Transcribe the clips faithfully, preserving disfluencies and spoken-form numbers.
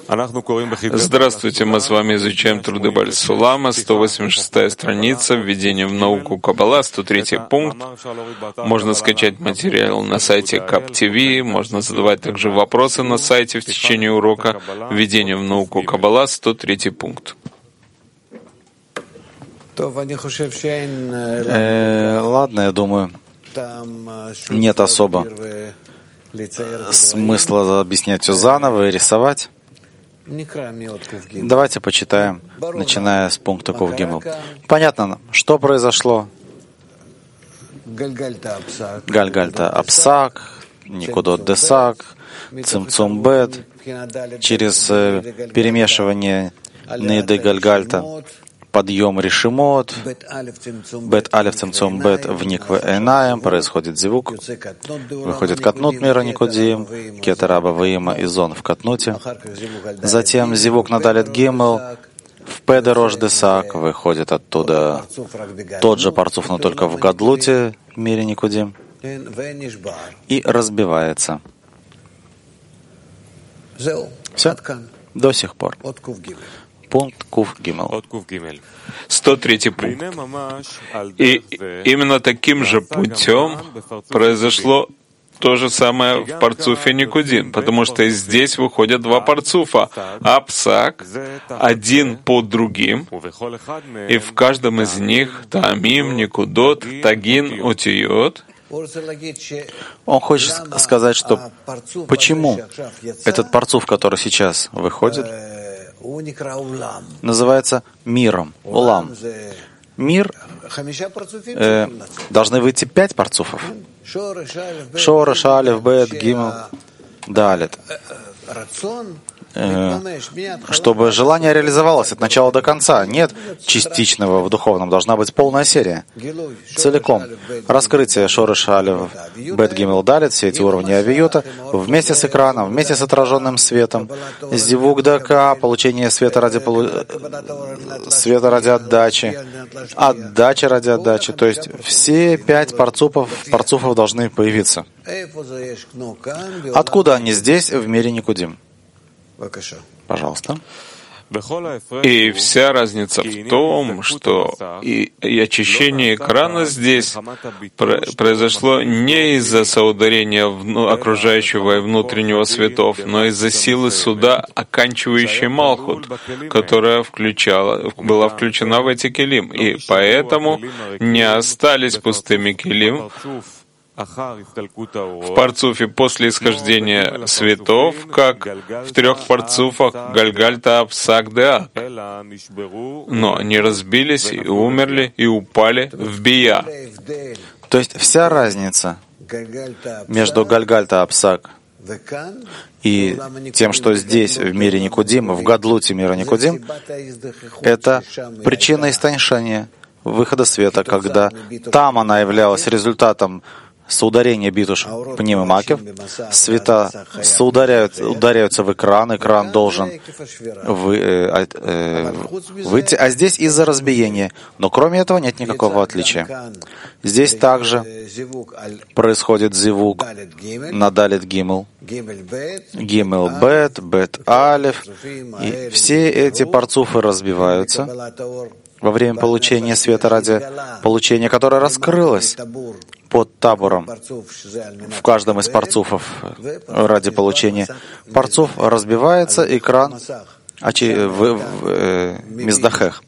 Здравствуйте, мы с вами изучаем труды Бааль Сулама, сто восемьдесят шестая страница, введение в науку Каббала, сто третий пункт. Можно скачать материал на сайте Каб ти ви, можно задавать также вопросы на сайте в течение урока. Введение в науку Каббала, сто третий пункт. Э, ладно, я думаю, нет особо смысла объяснять все заново и рисовать. Давайте почитаем, начиная с пункта Кув Гимел. Понятно, что произошло? Гальгальта Апсак, Никудот Десак, Цимцум Бет, через перемешивание Нейды Гальгальта, подъем Ришимот, Бет Алев Цимцум Бет в Никве Эйнаем, происходит зивук, выходит Катнут мира Никудим, Кетераба Ваима и Зон в Катнуте, затем зивук Надалет Гимел, в Педерош Десак, выходит оттуда тот же парцуф, но только в Гадлуте, в мире Никудим, и разбивается. Все, до сих пор. Пункт Кув Гимел. сто третий пункт. И именно таким же путем произошло то же самое в парцуфе Никудим, потому что здесь выходят два парцуфа, Апсак, один под другим, и в каждом из них Таамим, Никудот, Тагин, Утиот. Он хочет сказать, что почему этот парцуф, который сейчас выходит, называется миром, улам. Мир, э, должны выйти пять парцуфов. Шореш, Алев, Бет, Гимел, Далет. Э, чтобы желание реализовалось от начала до конца. Нет частичного в духовном, должна быть полная серия. Целиком. Раскрытие Шореш, Алев, Бет, Гимел, Далет, все эти уровни авиюта, вместе с экраном, вместе с отраженным светом, зивук дака, получение света ради, полу... света ради отдачи, отдача ради отдачи. То есть все пять парцуфов, парцуфов должны появиться. Откуда они здесь, в мире Никудим? Пожалуйста. И вся разница в том, что и, и очищение экрана здесь произошло не из-за соударения вну, окружающего и внутреннего светов, но из-за силы суда, оканчивающей Малхут, которая включала, была включена в эти келим. И поэтому не остались пустыми келим в парцуфе после исхождения светов, как в трех парцуфах Гальгальта Апсак Деак. Но они разбились и умерли, и упали в Бия. То есть вся разница между Гальгальта Апсак и тем, что здесь, в мире Никудим, в Гадлуте мира Никудим, это причина истоньшения, выхода света, когда там она являлась результатом соударение битуш пним и макев, света соударяют, ударяются в экран, экран должен вы, э, э, выйти, а здесь из-за разбиения. Но кроме этого нет никакого отличия. Здесь также происходит зивук на Далет Гимел, Гимел Бет, Бет Алев, и все эти парцуфы разбиваются во время получения света ради получения, которое раскрылось под табором в каждом из парцуфов ради получения. Парцуф разбивается, экран в, в, в Миздахех.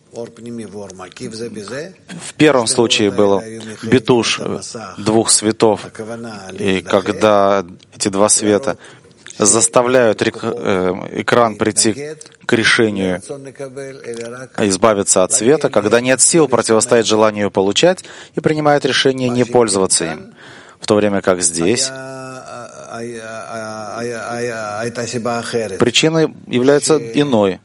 В первом случае было битуш двух светов, и когда эти два света заставляют экран прийти к решению избавиться от света, когда нет сил противостоять желанию получать, и принимает решение не пользоваться им. В то время как здесь причиной является иной.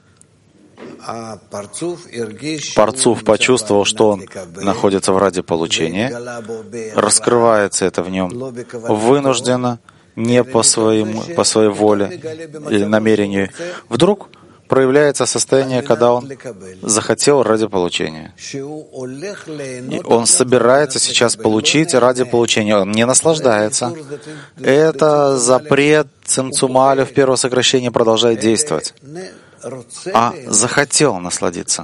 Парцуф почувствовал, что он находится в ради получения, раскрывается это в нем вынужденно, не по, своему, по своей воле или намерению. Вдруг проявляется состояние, когда он захотел ради получения. И он собирается сейчас получить ради получения. Он не наслаждается. Это запрет цимцума алеф первого сокращения продолжает действовать. А захотел насладиться.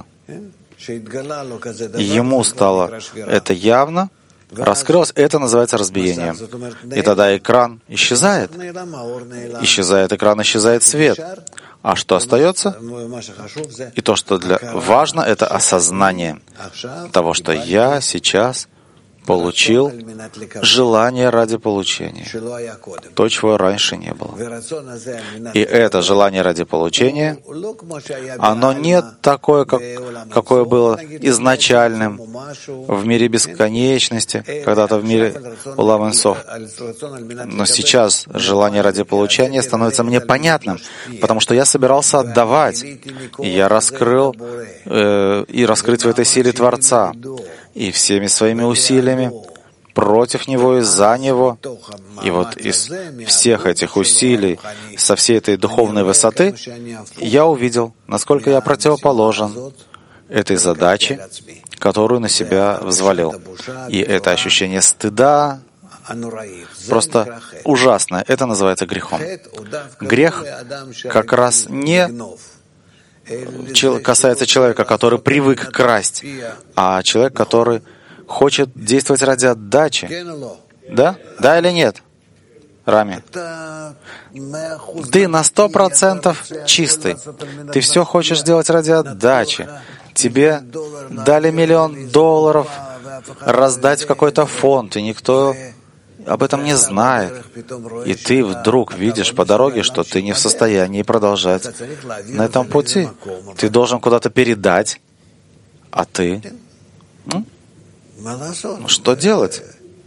Ему стало это явно, раскрылось, это называется разбиением. И тогда экран исчезает. Исчезает экран, исчезает свет. А что остается? И то, что для... важно, это осознание того, что я сейчас получил желание ради получения. То, чего раньше не было. И это желание ради получения, оно не такое, как, какое было изначальным в мире бесконечности, когда-то в мире Улам Эн-Соф. Но сейчас желание ради получения становится мне понятным, потому что я собирался отдавать, и я раскрыл э, и раскрыть в этой силе Творца. И всеми своими усилиями против Него и за Него. И вот из всех этих усилий, со всей этой духовной высоты, я увидел, насколько я противоположен этой задаче, которую на себя взвалил. И это ощущение стыда просто ужасное. Это называется грехом. Грех как раз не касается человека, который привык красть, а человек, который хочет действовать ради отдачи. Да? Да или нет? Рами? Ты на сто процентов чистый. Ты все хочешь делать ради отдачи. Тебе дали миллион долларов раздать в какой-то фонд, и никто об этом не знает. И ты вдруг видишь по дороге, что ты не в состоянии продолжать на этом пути. Ты должен куда-то передать, а ты... Ну, что делать?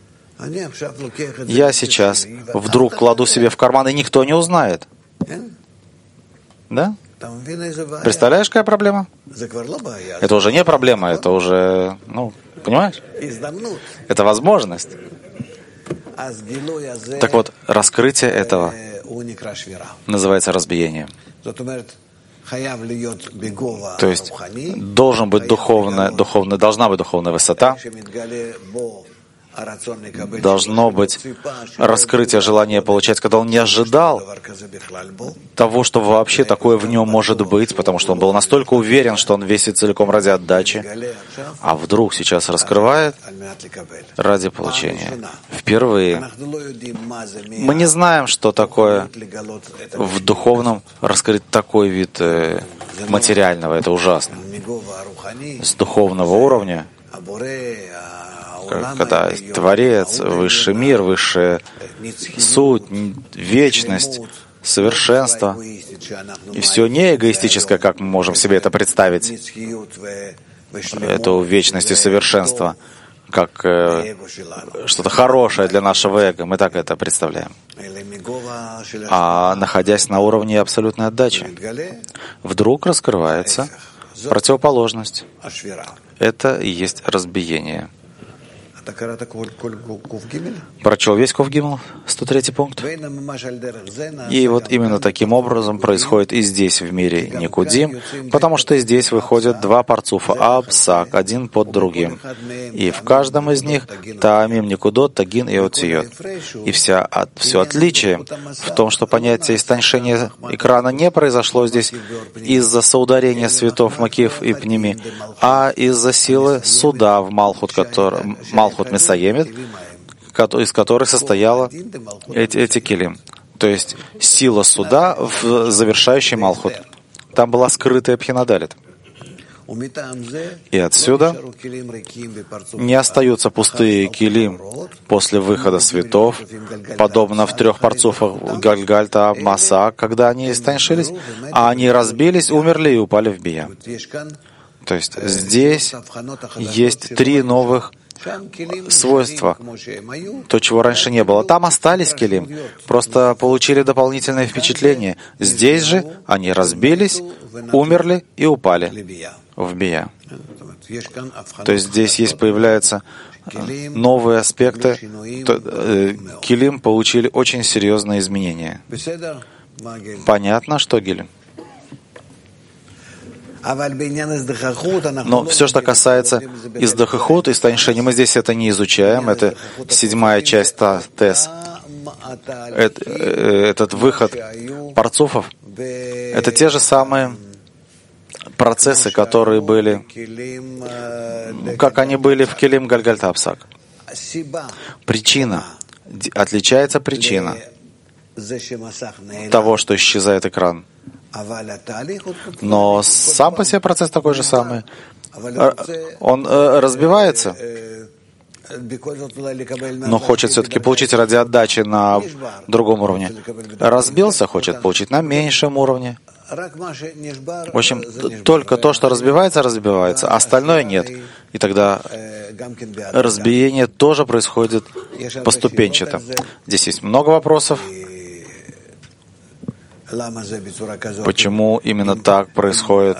Я сейчас вдруг кладу себе в карман, и никто не узнает. Да? Представляешь, какая проблема? Это уже не проблема, это уже, ну, понимаешь? Это возможность. Так вот, раскрытие этого называется разбиением. То есть должен быть духовная, духовная, должна быть духовная высота, должно быть раскрытие желания получать, когда он не ожидал того, что вообще такое в нем может быть, потому что он был настолько уверен, что он весит целиком ради отдачи, а вдруг сейчас раскрывает ради получения. Впервые. Мы не знаем, что такое в духовном раскрыть такой вид материального. Это ужасно. С духовного уровня, когда Творец, высший мир, высшая суть, вечность, совершенство, и все не эгоистическое, как мы можем себе это представить, эту вечность и совершенство, как э, что-то хорошее для нашего эго, мы так это представляем. А находясь на уровне абсолютной отдачи, вдруг раскрывается противоположность. Это и есть разбиение. Прочел весь Ков Гимл, сто третий пункт. И вот именно таким образом происходит и здесь, в мире Никудим, потому что здесь выходят два парцуфа Абсак, один под другим. И в каждом из них Таамим, Никудот, Тагин и Отиот. И вся, от, все отличие в том, что понятие истончения экрана не произошло здесь из-за соударения светов Макиф и Пними, а из-за силы суда в Малхут, который Малхут Месаемет, из которых состояла эти, эти килим. То есть сила суда в завершающий Малхут. Там была скрытая Пхинадалит. И отсюда не остаются пустые килим после выхода светов, подобно в трех парцуфах Гальгальта, Масаак, когда они истончились, а они разбились, умерли и упали в бия. То есть здесь есть три новых свойства, то, чего раньше не было. Там остались килим, просто получили дополнительное впечатление. Здесь же они разбились, умерли и упали в бия. То есть здесь есть, появляются новые аспекты. Килим получили очень серьезные изменения. Понятно, что Гилем? Но все, что касается издахахут и станьшени, мы здесь это не изучаем. Это седьмая часть ТЭС. Этот выход парцуфов — это те же самые процессы, которые были, как они были в Келим Гальгальта Апсак. Причина. Отличается причина того, что исчезает экран. Но сам по себе процесс такой же самый. Он разбивается, но хочет все-таки получить ради отдачи на другом уровне. Разбился, хочет получить на меньшем уровне. В общем, только то, что разбивается, разбивается, а остальное нет. И тогда разбиение тоже происходит поступенчато. Здесь есть много вопросов. Почему именно так происходит?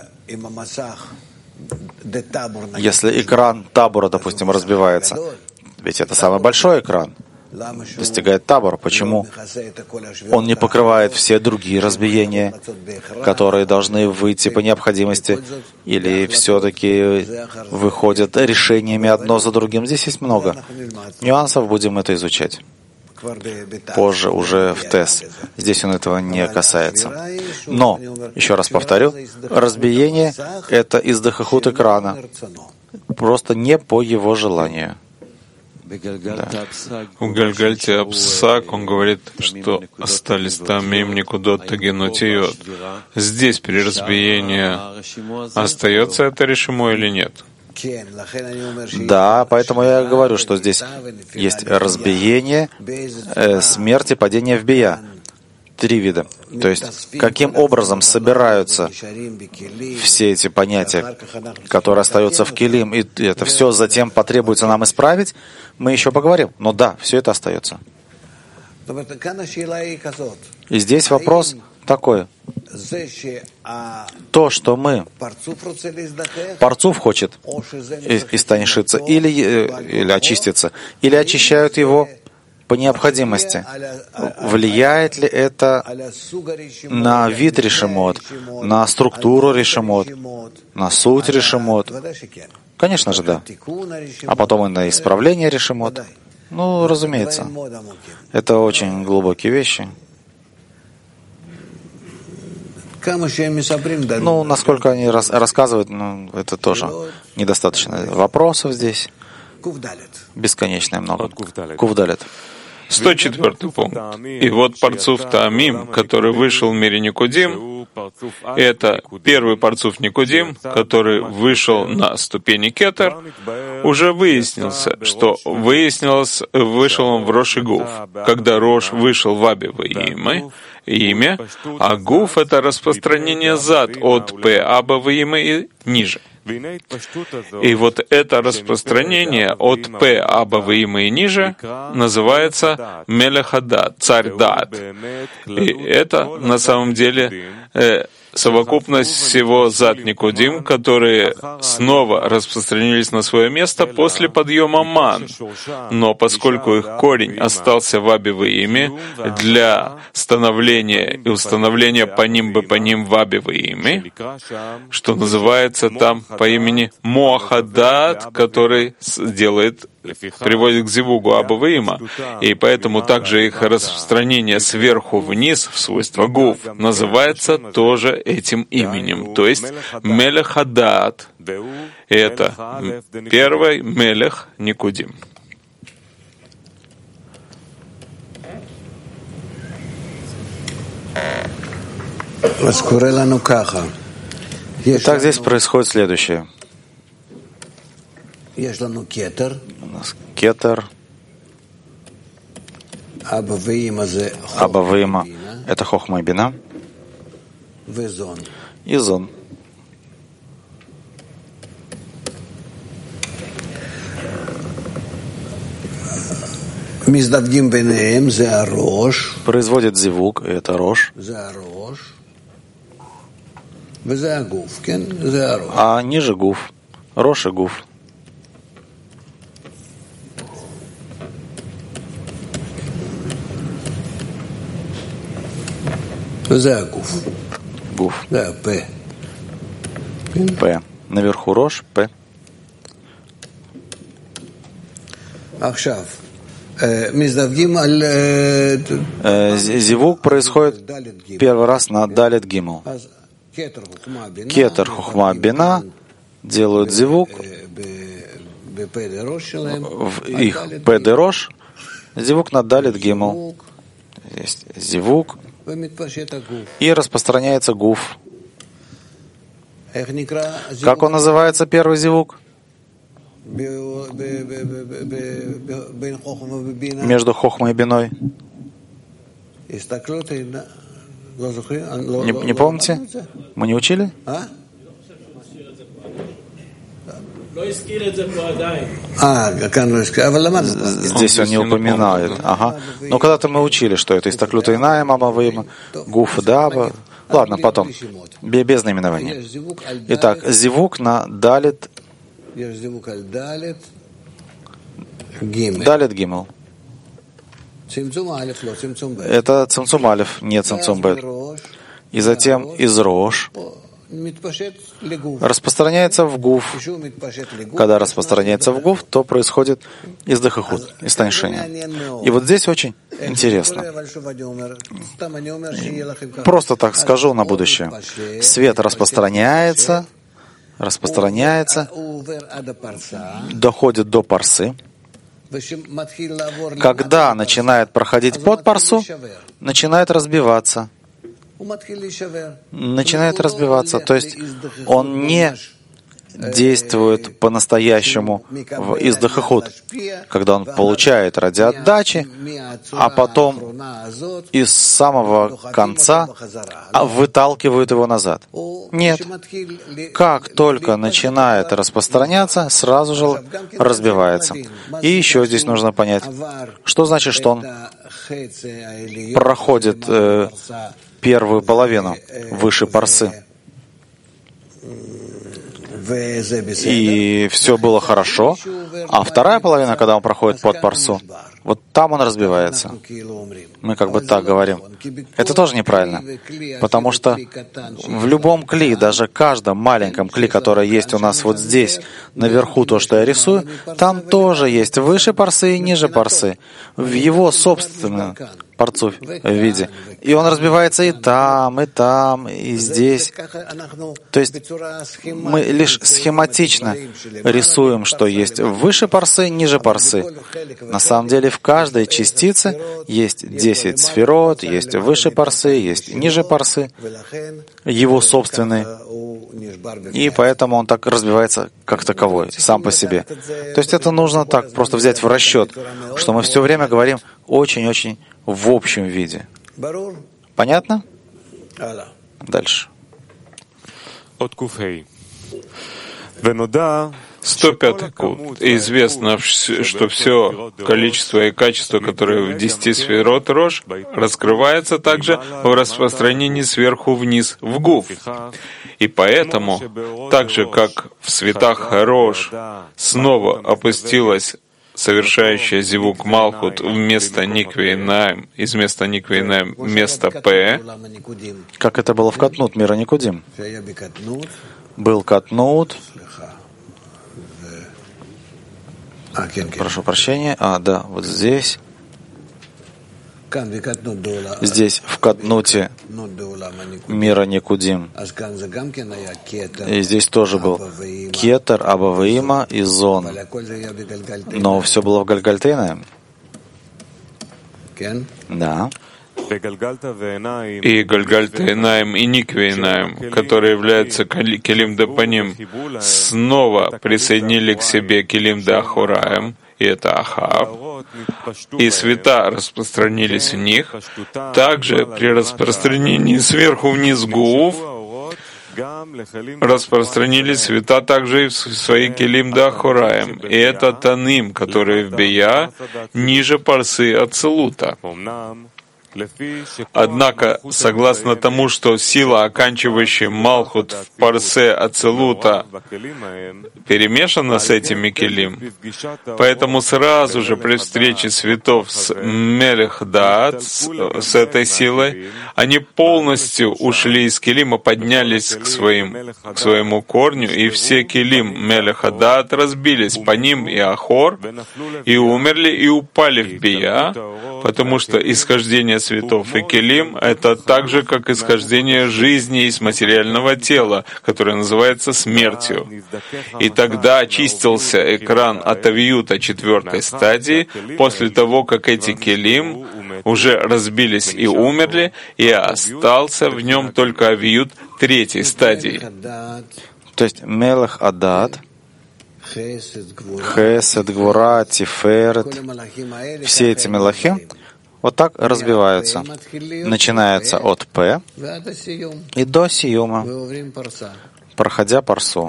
Если экран табура, допустим, разбивается, ведь это самый большой экран, достигает табура, почему он не покрывает все другие разбиения, которые должны выйти по необходимости, или все-таки выходят решениями одно за другим? Здесь есть много нюансов, будем это изучать позже, уже в ТЭС. Здесь он этого не касается. Но, еще раз повторю, разбиение — это издахахут экрана, просто не по его желанию. Да. В Гальгальте Апсак он говорит, что остались там им никудот тагенутиот. Здесь при разбиении остается это решимо или нет? Да, поэтому я говорю, что здесь есть разбиение, э, смерть и падение в бия. Три вида. То есть, каким образом собираются все эти понятия, которые остаются в келим, и это все затем потребуется нам исправить, мы еще поговорим. Но да, все это остается. И здесь вопрос такой. То, что мы... Парцуф хочет истанишиться или, или очиститься, или очищают его по необходимости. Влияет ли это на вид решимот, на структуру решимот, на суть решимот? Конечно же, да. А потом и на исправление решимот. Ну, разумеется. Это очень глубокие вещи. Ну, насколько они рас- рассказывают, ну, это тоже недостаточно. Вопросов здесь бесконечное много. Кувдалет. сто четвёртый пункт. И вот парцуф Таамим, который вышел в мире Никудим, это первый парцуф Никудим, который вышел на ступени Кетер, уже выяснился, что выяснилось, вышел он в Рош и Гуф. Когда Рош вышел в Аби Ваимы, имя, а Гуф — это распространение зад от П Аба Ваимы и ниже. И вот это распространение от П Аба Ваимы и ниже называется Мелехадат, царь Дат. И это на самом деле э, совокупность всего зад Никудим, которые снова распространились на свое место после подъема Ман. Но поскольку их корень остался в Аби Ваиме для становления и установления паним бы паним в Аби Ваиме, что называется там по имени Моахадат, который делает, приводит к зивугу Аба Ваима. И поэтому также их распространение сверху вниз в свойство Гуф называется тоже этим именем, то есть Мелехадат. Это первый Мелех Никудим. Итак, здесь происходит следующее. У нас кетер, Аба Ваима — это хохма и бина, и зон. Производит зивук, и это рош. А ниже гуф, рош и гуф. וזה הגוף. גוף. זה הפה. П. Наверху Рош, П. Зивук происходит первый раз на Далет Гимл. Кетер, Хухма, Бина делают зивук в их П де Рош, зивук на Далет Гимл. Есть зивук, и распространяется гуф. Как он называется, первый зивук? Между Хохмой и Биной. Не, не помните? Мы не учили? Здесь он не упоминает. Ага. Но когда-то мы учили, что это истаклюта иная, мама выма, гуф даба. Ладно, потом. Без наименования. Итак, зивук на далит. Далит гимл. Это цимцум алиф, не цимцум бет. И затем из рош распространяется в гуф. Когда распространяется в гуф, то происходит издыхахут, истоньшение. И вот здесь очень интересно. Просто так скажу на будущее. Свет распространяется, распространяется, доходит до парсы. Когда начинает проходить под парсу, начинает разбиваться. Начинает разбиваться. То есть он не действует по-настоящему в издыхахут, когда он получает ради отдачи, а потом из самого конца выталкивают его назад. Нет. Как только начинает распространяться, сразу же разбивается. И еще здесь нужно понять, что значит, что он проходит э, первую половину выше парсы. И все было хорошо, а вторая половина, когда он проходит под парсу, вот там он разбивается. Мы как бы так говорим. Это тоже неправильно, потому что в любом кли, даже каждом маленьком кли, которое есть у нас вот здесь, наверху, то, что я рисую, там тоже есть выше парсы и ниже парсы, в его собственном парцу виде. И он разбивается и там, и там, и здесь. То есть мы лишь схематично рисуем, что есть выше парсы, ниже парсы. На самом деле в каждой частице есть десять сферот, есть выше парсы, есть ниже парсы, его собственные. И поэтому он так разбивается как таковой, сам по себе. То есть это нужно так просто взять в расчет, что мы все время говорим очень-очень в общем виде. Понятно? Дальше. сто пятый кут. Известно, что все количество и качество, которое в десяти сферот Рош, раскрывается также в распространении сверху вниз в гуф. И поэтому, так же как в светах Рош снова опустилась совершающая зивук Малхут вместо Никвейнаем, из места Никвейнаем вместо П, как это было в Катнут мира Никудим. Был Катнут. Прошу прощения. А, да, вот здесь. Здесь, в Катнуте мира Никудим. И здесь тоже был Кетер, Абаваима и Зон. Но все было в Гальгальтейнаем. Да. И Гальгальтейнаем и Никвейнаем, которые являются Келим де Паним, снова присоединили к себе Келим де Ахураем, и это Ахав, и света распространились в них. Также при распространении сверху вниз Гуф распространились света также и в свои Келим де Ахураем, и это Таним, которые в Бия ниже парсы Ацилута. Однако, согласно тому, что сила, оканчивающая Малхут в парсе Ацилута, перемешана с этими келим, поэтому сразу же при встрече светов с Мелех Даат, с, с этой силой, они полностью ушли из келим и поднялись к, своим, к своему корню, и все келим Мелеха Даат разбились по ним и Ахор, и умерли, и упали в Бия, потому что исхождение светов и келим — это так же, как исхождение жизни из материального тела, которое называется смертью. И тогда очистился экран от авиюта четвертой стадии, после того, как эти келим уже разбились и умерли, и остался в нем только авиют третьей стадии. То есть Мелех Адат, Хесед, Гвура, Тиферет, все эти мелахим вот так разбиваются. Начинается от П и до Сиюма, проходя парсу.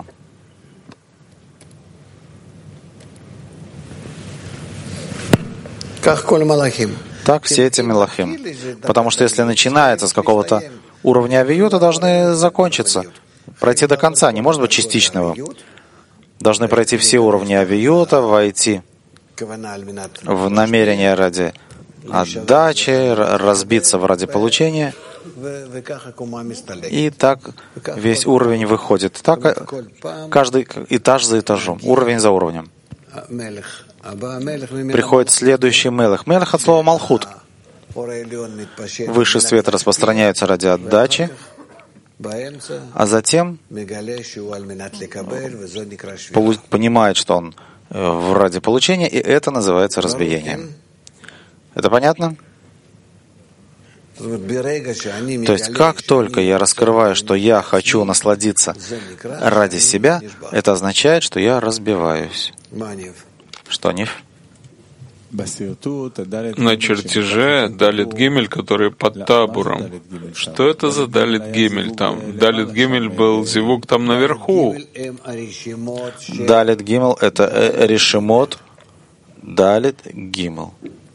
Так все эти мелахим. Потому что если начинается с какого-то уровня авиюта, должны закончиться, пройти до конца, не может быть частичного. Должны пройти все уровни авиюта, войти в намерение ради отдачи, разбиться ради получения. И так весь уровень выходит. Так каждый этаж за этажом, уровень за уровнем. Приходит следующий мелех. Мелех от слова малхут. Высший свет распространяется ради отдачи, а затем понимает, что он ради получения, и это называется разбиением. Это понятно? То есть, как только я раскрываю, что я хочу насладиться ради себя, это означает, что я разбиваюсь. Что, Ниф? На чертеже Далит Гимель, который под табуром. Что это за Далит Гимель там? Далит Гимель был зивук там наверху. Далит Гимел — это решимот Далит Гимел.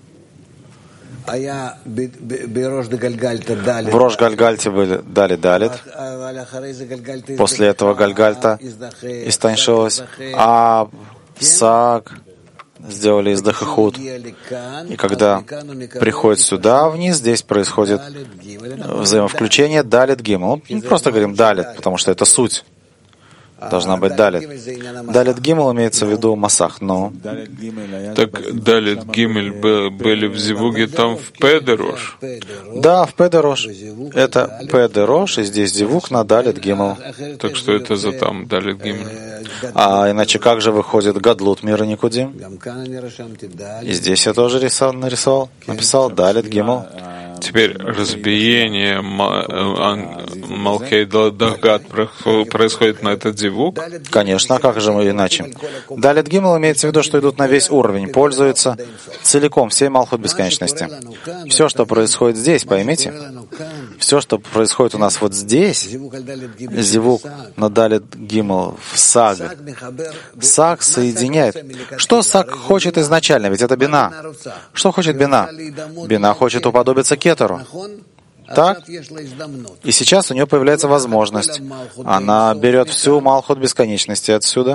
В Рош Гальгальте были Дали Далит. После этого Гальгальта истончилась, а Саг сделали из Дахахут. И когда приходит сюда вниз, здесь происходит взаимовключение Далит Гимел. Мы просто говорим Далит, потому что это суть. Должна быть Далит. Далит Гимел имеется в виду Масах, но... Так Далит Гимель были в Зивуге там в Педерош? Да, в Педерош. Это Педерош, и здесь Зивуг на Далит Гимел. Так что это за там Далит Гимель? А иначе как же выходит Гадлут Мира Никудим? И здесь я тоже рисовал, нарисовал, написал Далит Гимел. Теперь разбиение Малхей Дагат происходит на этот зивук? Конечно, а как же мы иначе? Далит Гимел имеется в виду, что идут на весь уровень, пользуются целиком всей Малхут бесконечности. Все, что происходит здесь, поймите, все, что происходит у нас вот здесь, зивук на Далит Гимел в Саг, Саг соединяет. Что Саг хочет изначально? Ведь это Бина. Что хочет Бина? Бина хочет уподобиться Кетеру. Так? И сейчас у нее появляется возможность. Она берет всю Малхут бесконечности отсюда,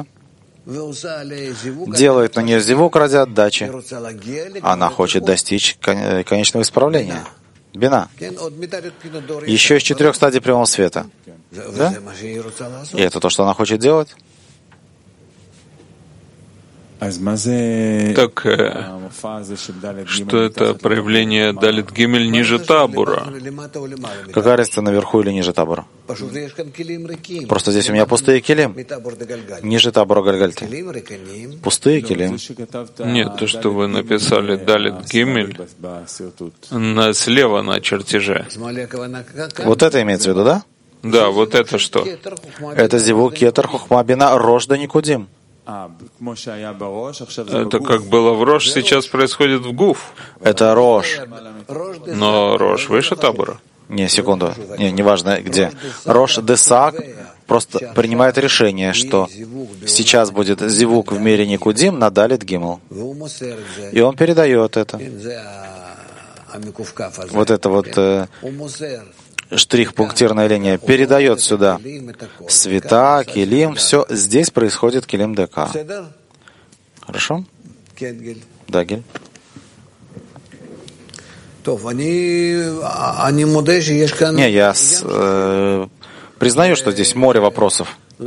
делает на нее зивук ради отдачи. Она хочет достичь конечного исправления. Бина. Еще из четырех стадий прямого света. Да? И это то, что она хочет делать? Так, что это проявление Далит Гимель ниже табура? Какая разница, наверху или ниже табура? Просто здесь у меня пустые килим. Ниже табура Гальгальты. Пустые килим. Нет, то, что вы написали Далит Гимель на, слева на чертеже. Вот это имеется в виду, да? Да, вот это что? Это зивук Кетер Хохма Бина Рош да Никудим. Это как было в Рош, сейчас происходит в Гуф. Это Рош. Но Рош выше табора. Не, секунду. Не, неважно где. Рош Десак просто принимает решение, что сейчас будет зивук в мире Никудим на Далит Гимел. И он передает это. вот эта вот э, штрих-пунктирная линия передает сюда света, килим, все здесь происходит килим ДК. Хорошо? Да, Гель? Не, я с, э, признаю, что здесь море вопросов. И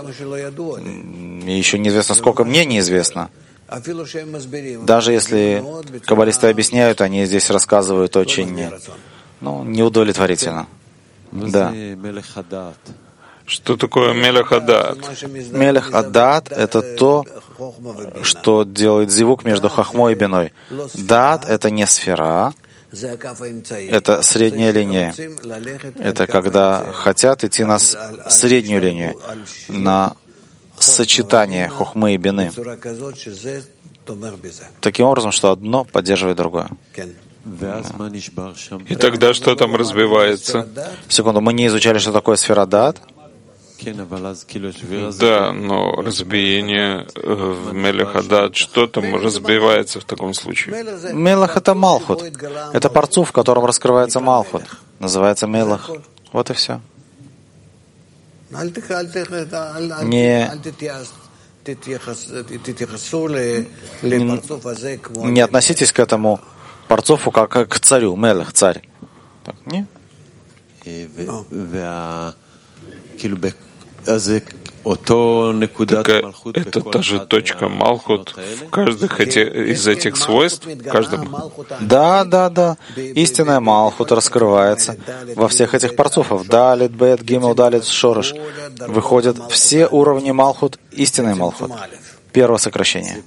еще неизвестно, сколько мне неизвестно. Даже если каббалисты объясняют, они здесь рассказывают очень, ну, неудовлетворительно. Да. Что такое Мелех Адат? Мелех Адат — это то, что делает зивук между хахмой и биной. Дат — это не сфера, это средняя линия. Это когда хотят идти на среднюю линию, на сочетание хохмы и бины. Таким образом, что одно поддерживает другое. И тогда что там разбивается? Секунду, мы не изучали, что такое сфера дат. Да, но разбиение в Мелех Адат, что там разбивается в таком случае? Мелех — это Малхут. Это парцуф, в котором раскрывается Малхут. Называется Мелех. Вот и все. Не, не, не относитесь к этому парцуфу как к царю. Мелех — царь. Так, не? Такая, это та же точка Малхут в каждых эти, из этих свойств, в каждом. Да, да, да. Истинная Малхут раскрывается во всех этих парцуфах. Далит, Бет, Гимел, Далит, Шореш. Выходят все уровни Малхут, истинной Малхут. Первое сокращение.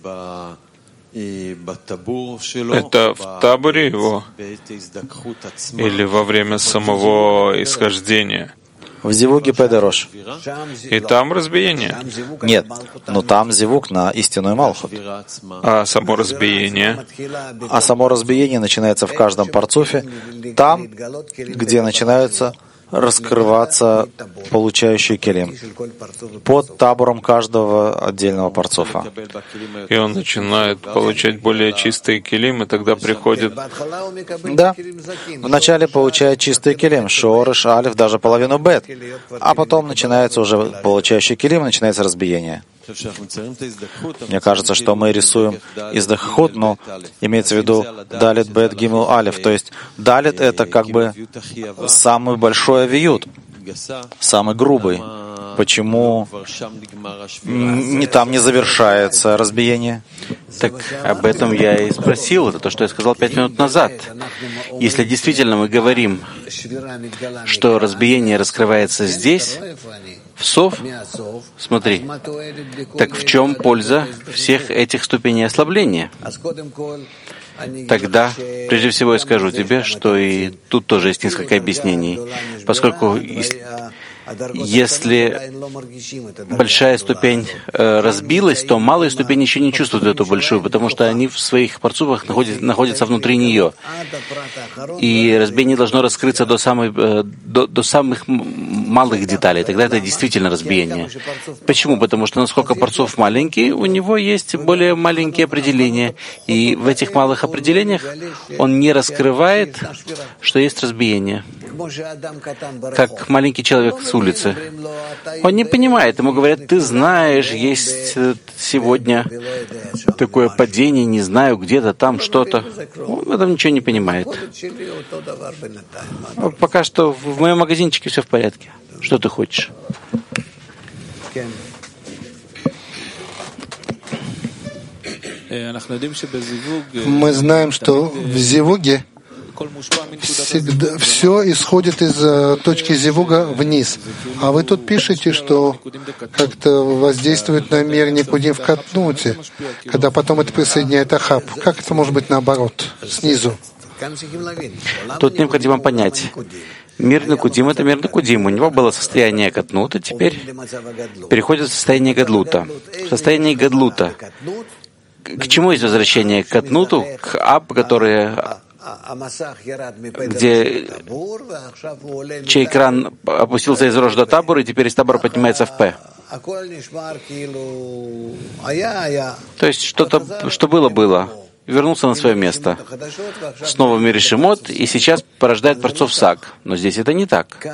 Это в таборе его или во время самого исхождения? В зивуге Педерош. И там разбиение? Нет, но там зивук на истинную Малхут. А само разбиение? А само разбиение начинается в каждом парцуфе, там, где начинаются раскрываться получающие келим, под табором каждого отдельного парцуфа. И он начинает получать более чистые келим, и тогда приходит... Да. Вначале получает чистые келим, шореш, алиф, даже половину бет, а потом начинается уже получающий келим, начинается разбиение. Мне кажется, что мы рисуем издаххут, но имеется в виду далит, бет, гимел, алиф. То есть далит — это как бы самый большой авиют, самый грубый. Почему не там не завершается разбиение? Так об этом я и спросил. Это то, что я сказал пять минут назад. Если действительно мы говорим, что разбиение раскрывается здесь, в сов, смотри, так в чем польза всех этих ступеней ослабления? Тогда, прежде всего, я скажу тебе, что и тут тоже есть несколько объяснений, поскольку если большая ступень э, разбилась, то малые ступени еще не чувствуют эту большую, потому что они в своих парцуфах находят, находятся внутри нее. И разбиение должно раскрыться до, самой, э, до, до самых малых деталей. Тогда это действительно разбиение. Почему? Потому что насколько парцуф маленький, у него есть более маленькие определения. И в этих малых определениях он не раскрывает, что есть разбиение. Как маленький человек с улицы. Он не понимает. Ему говорят, ты знаешь, есть сегодня такое падение, не знаю, где-то там что-то. Он в этом ничего не понимает. Пока что в моем магазинчике все в порядке. Что ты хочешь? Мы знаем, что в зивуге всегда все исходит из uh, точки зивуга вниз. А вы тут пишете, что как-то воздействует на мир Никудим в Катнуте, когда потом это присоединяет Ахаб. Как это может быть наоборот, снизу? Тут необходимо понять. Мир Никудим — это мир Никудим. У него было состояние Катнута, теперь переходит в состояние Гадлута. В состоянии Гадлута. К чему есть возвращение? К Катнуту, к Аб, которые... где чей экран опустился из Рош до Табора, и теперь из Табора поднимается в П. То есть что-то, что было, было. вернулся на свое место. Снова в мире Шемот, и сейчас порождает Парцов Саг. Но здесь это не так.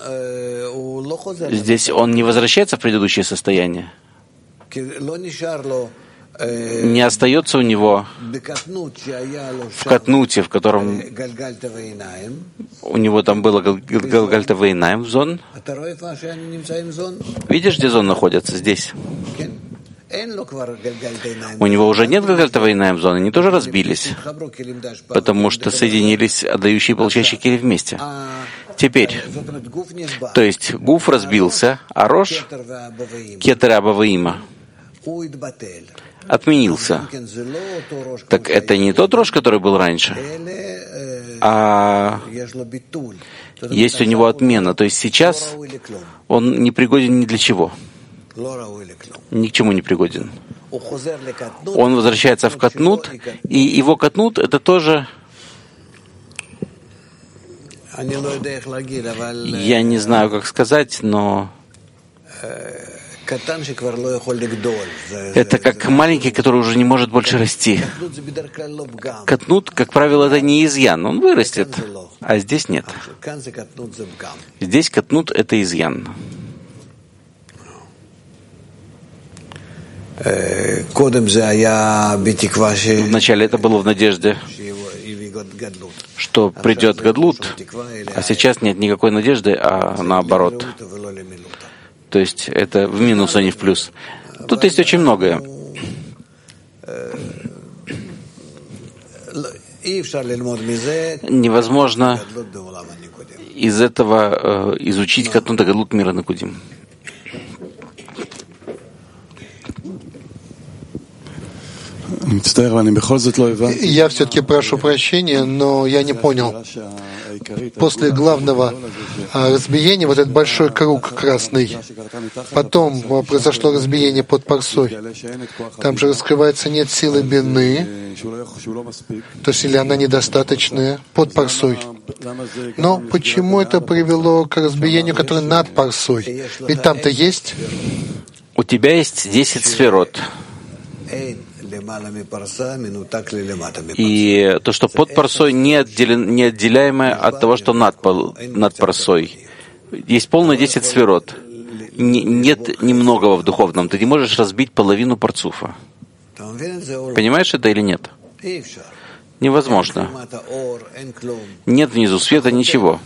Здесь он не возвращается в предыдущее состояние. Не остается у него в Катнуте, в котором у него там было Галгальта Вейнаим зон. Видишь, где зон находится? Здесь. У него уже нет Галгальта Вейнаим зоны, они тоже разбились, потому что соединились отдающие и получающие кили вместе. Теперь, то есть Гуф разбился, а Рош, Кетер и Абаваима, отменился. Так это не тот Рош, который был раньше, а есть у него отмена. То есть сейчас он не пригоден ни для чего. Ни к чему не пригоден. Он возвращается в Катнут, и его Катнут — это тоже... Я не знаю, как сказать, но... Это как маленький, который уже не может больше расти. Катнут, как правило, это не изъян, он вырастет, а здесь нет. Здесь Катнут — это изъян. Вначале это было в надежде, что придет Гадлут, а сейчас нет никакой надежды, а наоборот. То есть это в минус, а не в плюс. Тут есть очень многое. Невозможно из этого э, изучить Катнут и Гадлут мира Никудим. Я все-таки прошу прощения, но я не понял. После главного разбиения, вот этот большой круг красный, потом произошло разбиение под парсой. Там же раскрывается нет силы бины, то есть или она недостаточная под парсой. Но почему это привело к разбиению, которое над парсой? Ведь там-то есть. У тебя есть десять сферот. И то, что под парсой, не отделен, неотделяемое от того, что над, над парсой. Есть полно десять сферот. Не, нет немногого в духовном. Ты не можешь разбить половину парцуфа. Понимаешь это или нет? Невозможно. Нет внизу света, ничего.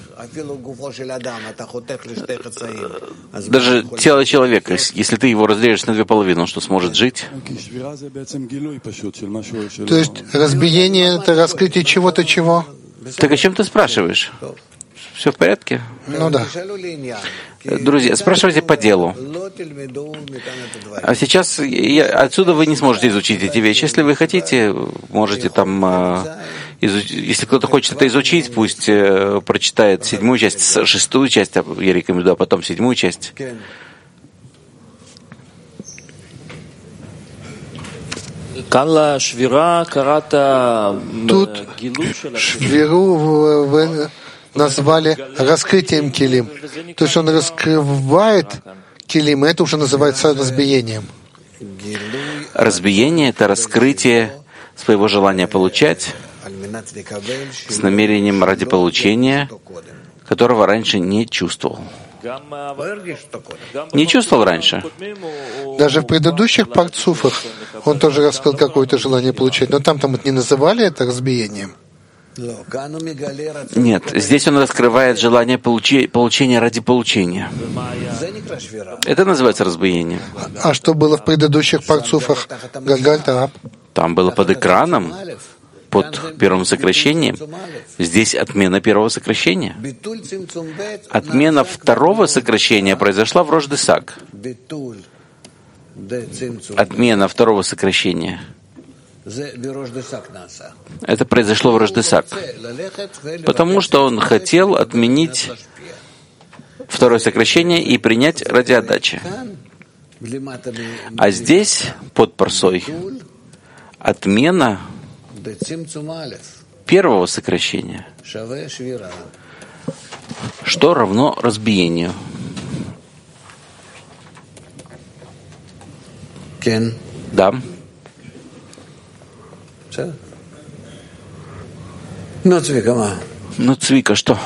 Даже тело человека, если ты его разрежешь на две половины, он что, сможет жить? То есть разбиение — это раскрытие чего-то чего? Так о чем ты спрашиваешь? Все в порядке? Ну да. Друзья, спрашивайте по делу. А сейчас я, отсюда вы не сможете изучить эти вещи. Если вы хотите, можете там... Изуч... Если кто-то хочет это изучить, пусть э, прочитает седьмую часть, шестую часть, я рекомендую, а потом седьмую часть. Тут швиру назвали раскрытием килим. То есть он раскрывает килим, и это уже называется разбиением. Разбиение — это раскрытие своего желания получать с намерением ради получения, которого раньше не чувствовал. Не чувствовал раньше. Даже в предыдущих парцуфах он тоже раскрыл какое-то желание получать, но там-то мы не называли это разбиением. Нет, здесь он раскрывает желание получи, получения ради получения. Это называется разбиением. А что было в предыдущих парцуфах? Галгальта? Там было под экраном, под первым сокращением. Здесь отмена первого сокращения. Отмена второго сокращения произошла в Рош-Десаг. Отмена второго сокращения. Это произошло в Рош-Десаг. Потому что он хотел отменить второе сокращение и принять ради отдачи. А здесь, под парсой, отмена первого сокращения, что равно разбиению. Да. Ну, Цвика, что?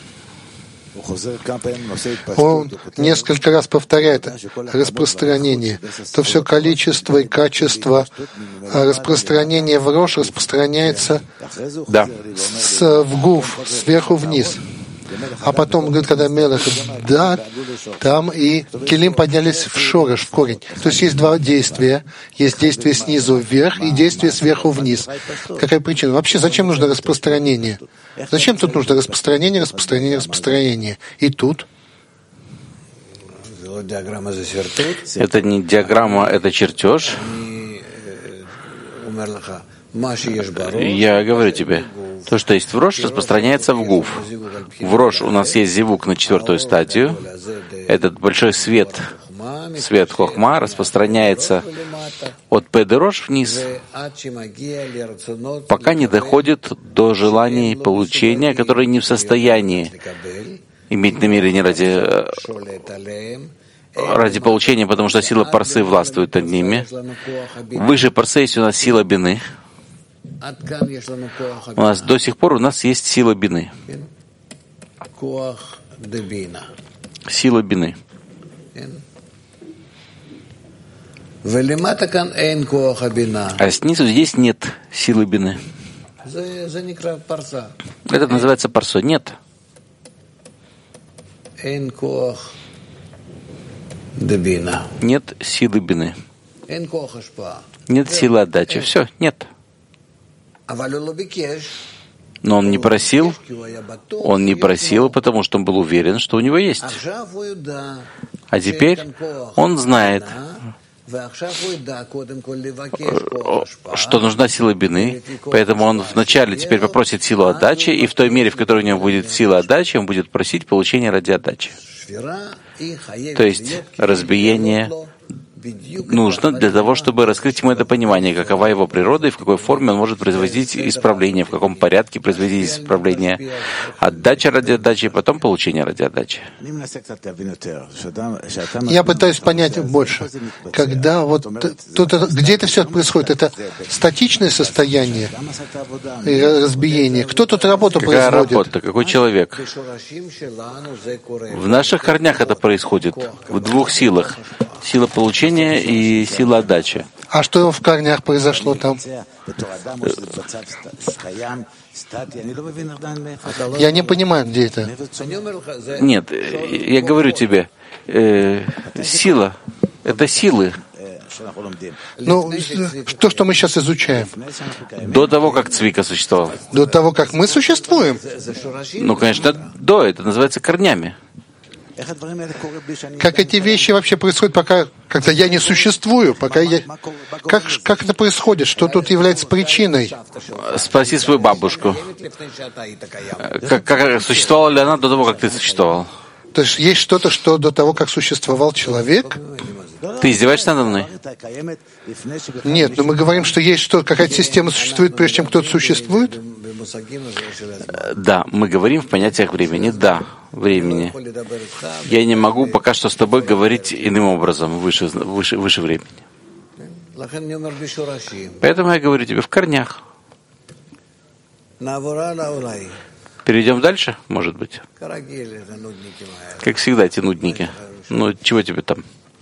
Он несколько раз повторяет распространение. То все количество и качество распространения в Рош распространяется да. с, в Гуф, сверху вниз. А потом, говорит, когда Мелех, да, там и Келим поднялись в Шореш, в корень. То есть есть два действия. Есть действие снизу вверх и действие сверху вниз. Какая причина? Вообще, зачем нужно распространение? Зачем тут нужно распространение, распространение, распространение? И тут? Это не диаграмма, это чертеж. Я говорю тебе, то, что есть в Рош, распространяется в Гуф. В Рош у нас есть зивук на четвертую стадию. Этот большой свет, свет Хохма, распространяется от Педы Рош вниз, пока не доходит до желаний получения, которые не в состоянии иметь намерение ради, ради получения, потому что сила Парсы властвует над ними. Выше Парсы есть у нас сила Бины. У нас до сих пор у нас есть сила Бины. Сила Бины. А снизу здесь нет силы Бины. Это называется Парсо. Нет. Нет силы Бины. Нет силы отдачи. Все, нет. Но он не просил, он не просил, потому что он был уверен, что у него есть. А теперь он знает, что нужна сила Бины, поэтому он вначале теперь попросит силу отдачи, и в той мере, в которой у него будет сила отдачи, он будет просить получения ради отдачи. То есть разбиение нужно для того, чтобы раскрыть ему это понимание, какова его природа и в какой форме он может производить исправление, в каком порядке производить исправление, отдача ради отдачи и потом получение ради отдачи. Я пытаюсь понять больше. Когда вот тут, где это все происходит? Это статичное состояние разбиения. Кто тут работу Какая производит? Работа? Какой человек? В наших корнях это происходит в двух силах. Сила получения и сила отдачи. А что в корнях произошло там? Я не понимаю, где это. Нет, я говорю тебе, э, сила — это силы. Ну, то, что мы сейчас изучаем. До того, как Цвика существовал. До того, как мы существуем? Ну, конечно, до. Это называется корнями. Как эти вещи вообще происходят, пока, когда я не существую, пока я... Как, как это происходит? Что тут является причиной? Спроси свою бабушку. Как, как, существовала ли она до того, как ты существовал? То есть есть что-то, что до того, как существовал человек? Ты издеваешься надо мной? Нет, но мы говорим, что есть что, какая-то система существует, прежде чем кто-то существует? Да, мы говорим в понятиях времени. Да, времени. Я не могу пока что с тобой говорить иным образом, выше, выше, выше времени. Поэтому я говорю тебе в корнях. Перейдем дальше, может быть? Как всегда, эти нудники. Ну, чего тебе там?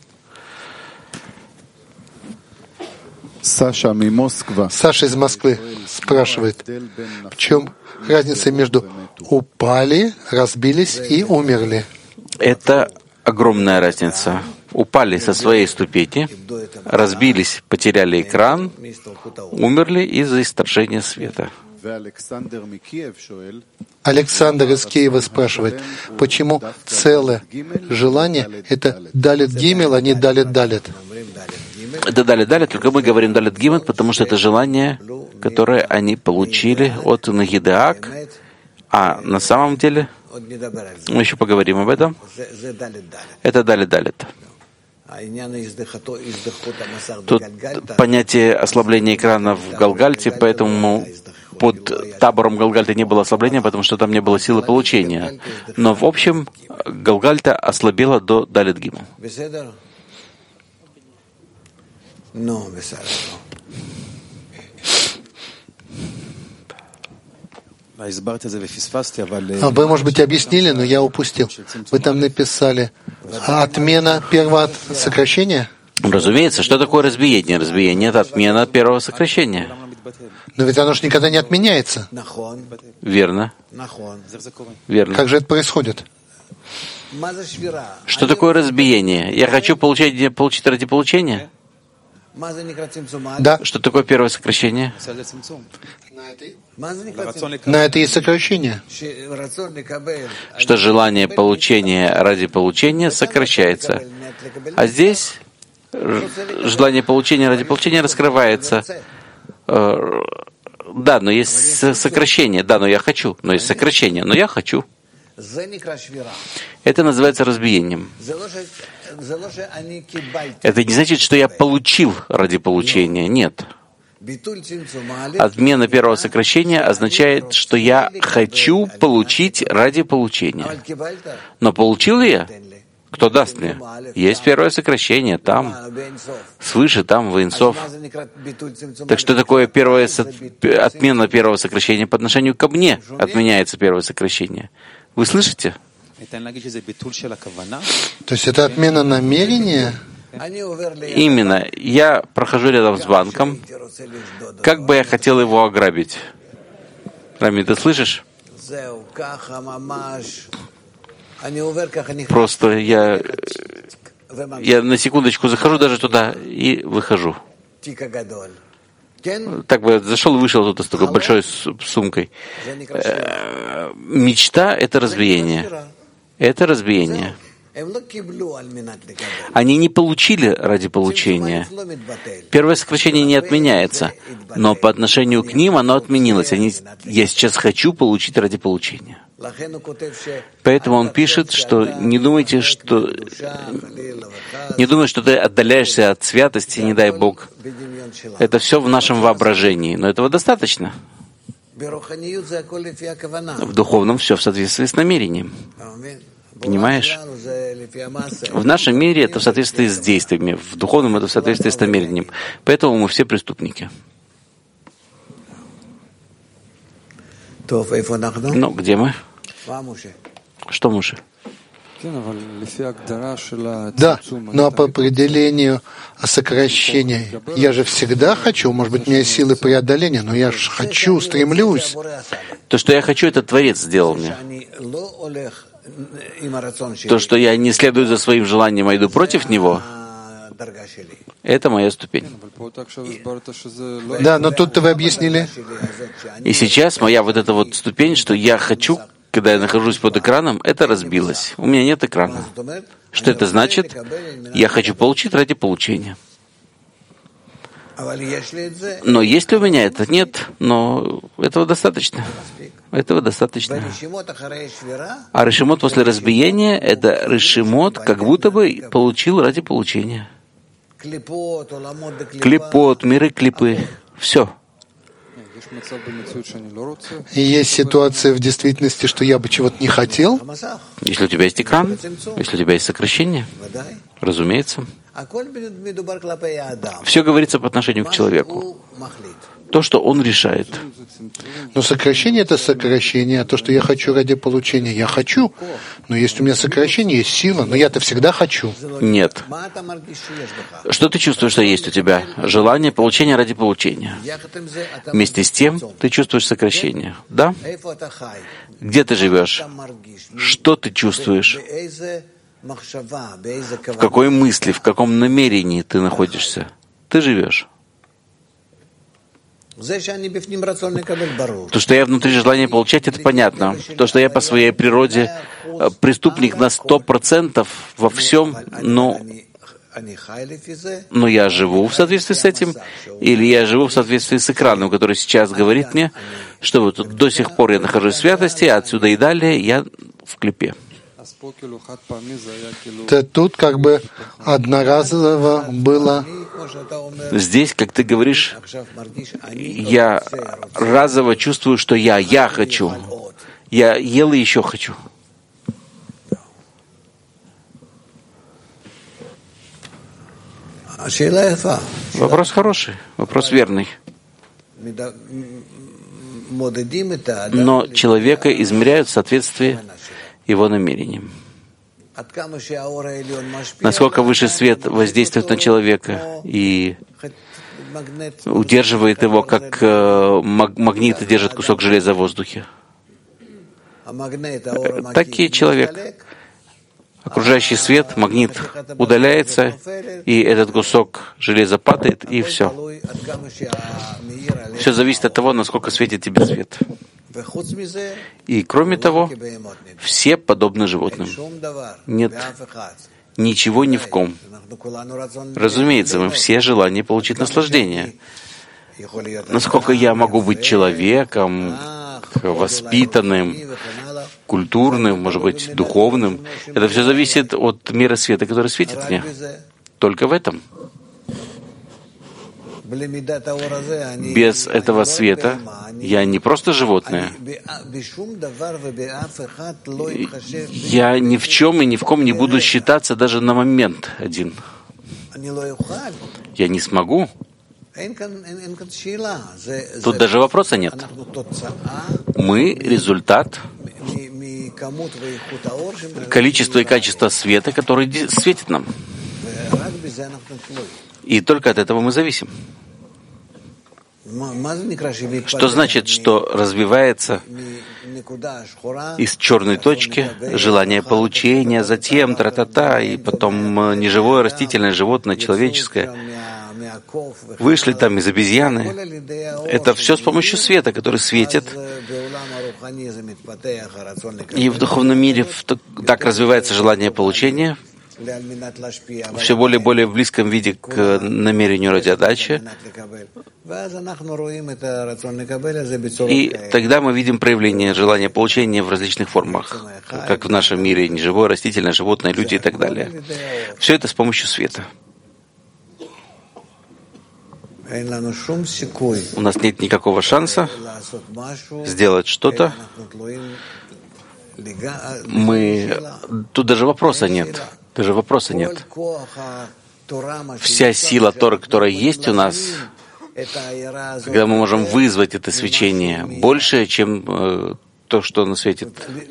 Саша из Москвы спрашивает, в чем разница между упали, разбились и умерли? Это огромная разница. Упали со своей ступени, разбились, потеряли экран, умерли из-за исторжения света. Александр из Киева спрашивает, почему целое желание — это далит гимел, а не далит далит? Это далит далит, только мы говорим далит гимел, потому что это желание, которое они получили от Нагидеак, а на самом деле, мы еще поговорим об этом, это далит далит. Тут понятие ослабления экрана в Галгальте, поэтому под табором Галгальта не было ослабления, потому что там не было силы получения. Но в общем Галгальта ослабела до далит гимел. Вы, может быть, объяснили, но я упустил. Вы там написали отмена первого сокращения? Разумеется, что такое разбиение? Разбиение — это отмена первого сокращения. Но ведь оно же никогда не отменяется. Верно. Верно. Как же это происходит? Что такое разбиение? Я хочу получать, получить ради получения? Да. Что такое первое сокращение? На это есть сокращение. Что желание получения ради получения сокращается. А здесь желание получения ради получения раскрывается. Да, но есть сокращение. Да, но я хочу. Но есть сокращение. Но я хочу. Это называется разбиением. Это не значит, что я получил ради получения. Нет. Отмена первого сокращения означает, что я хочу получить ради получения. Но получил ли я? Кто даст мне? Есть первое сокращение там, свыше, там, в Эйнсоф. Так что такое первое со... отмена первого сокращения по отношению ко мне? Отменяется первое сокращение. Вы слышите? То есть это отмена намерения? Именно. Я прохожу рядом с банком. Как бы я хотел его ограбить? Рами, ты слышишь? Просто я, я на секундочку захожу даже туда и выхожу. Так бы зашел и вышел туда с такой большой сумкой. Мечта — это разбиение. Это разбиение. Они не получили ради получения. Первое сокращение не отменяется, но по отношению к ним оно отменилось. Они, я сейчас хочу получить ради получения. Поэтому он пишет, что не думайте, что не думай, что ты отдаляешься от святости, не дай Бог. Это все в нашем воображении, но этого достаточно. В духовном все в соответствии с намерением. Понимаешь? В нашем мире это в соответствии с действиями, в духовном это в соответствии с намерением. Поэтому мы все преступники. Ну, где мы? Что, Муше? Да, но по определению сокращения я же всегда хочу, может быть, у меня есть силы преодоления, но я же хочу, стремлюсь. То, что я хочу, это Творец сделал мне. То, что я не следую за своим желанием, а иду против него, это моя ступень. Да, но тут вы объяснили. И сейчас моя вот эта вот ступень, что я хочу, когда я нахожусь под экраном, это разбилось. У меня нет экрана. Что это значит? Я хочу получить ради получения. Но есть ли у меня это? Нет, но этого достаточно. Этого достаточно. А решимот после разбиения — это решимот, как будто бы получил ради получения. Клипот, миры клипы, все. И есть ситуация в действительности, что я бы чего-то не хотел. Если у тебя есть экран, если у тебя есть сокращение, разумеется. Все говорится по отношению к человеку. То, что он решает. Но сокращение — это сокращение, а то, что я хочу ради получения, я хочу. Но есть у меня сокращение, есть сила, но я-то всегда хочу. Нет. Что ты чувствуешь, что есть у тебя? Желание получения ради получения. Вместе с тем ты чувствуешь сокращение. Да? Где ты живешь? Что ты чувствуешь? В какой мысли, в каком намерении ты находишься? Ты живешь. То, что я внутри желания получать, это понятно. То, что я по своей природе преступник на сто процентов во всем, но, но я живу в соответствии с этим, или я живу в соответствии с экраном, который сейчас говорит мне, что вот до сих пор я нахожусь в святости, а отсюда и далее я в клипе. То тут как бы одноразово было. Здесь, как ты говоришь, я разово чувствую, что я, я хочу. Я ел и еще хочу. Вопрос хороший, вопрос верный. но человека измеряют в соответствии его намерениям. Насколько выше свет воздействует на человека и удерживает его, как магнит держит кусок железа в воздухе, так и человек. Окружающий свет, магнит удаляется, и этот кусок железа падает, и все. Все зависит от того, насколько светит тебе свет. И кроме того, все подобны животным. Нет ничего ни в ком. Разумеется, мы все желание получить наслаждение. Насколько я могу быть человеком, воспитанным, культурным, может быть, духовным, это все зависит от мира света, который светит мне. Только в этом. Без этого света я не просто животное. Я ни в чем и ни в ком не буду считаться даже на момент один. Я не смогу. Тут даже вопроса нет. Мы — результат количества и качества света, который светит нам. И только от этого мы зависим. Что значит, что развивается из черной точки желание получения, затем тра-та-та, и потом неживое, растительное, животное, человеческое. Вышли там из обезьяны. Это все с помощью света, который светит. И в духовном мире так развивается желание получения, все более и более в близком виде к намерению ради отдачи. И тогда мы видим проявление желания получения в различных формах, как в нашем мире, неживое, растительное, животное, люди и так далее. Все это с помощью света. У нас нет никакого шанса сделать что-то. Мы... Тут даже вопроса нет. Даже вопроса нет. Вся сила Торы, которая есть у нас, когда мы можем вызвать это свечение, больше, чем э, то, что оно светит.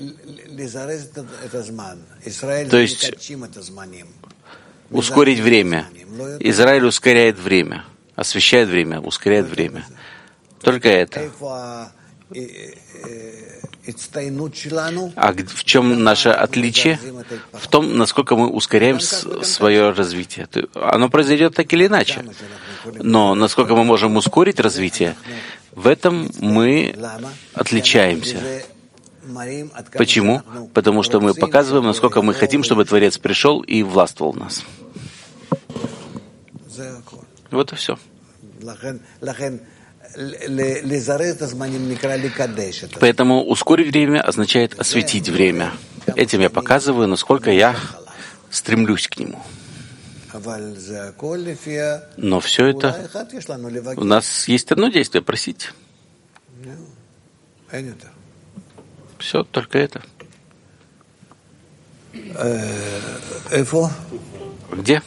То есть ускорить время. Израиль ускоряет время, освещает время, ускоряет время. Только это. А в чем наше отличие? В том, насколько мы ускоряем свое развитие. Оно произойдет так или иначе. Но насколько мы можем ускорить развитие, в этом мы отличаемся. Почему? Потому что мы показываем, насколько мы хотим, чтобы Творец пришел и властвовал в нас. Вот и все. Поэтому ускорить время означает осветить время. Этим я показываю, насколько я стремлюсь к нему. Но все это... У нас есть одно действие — просить. Все, только это. Где?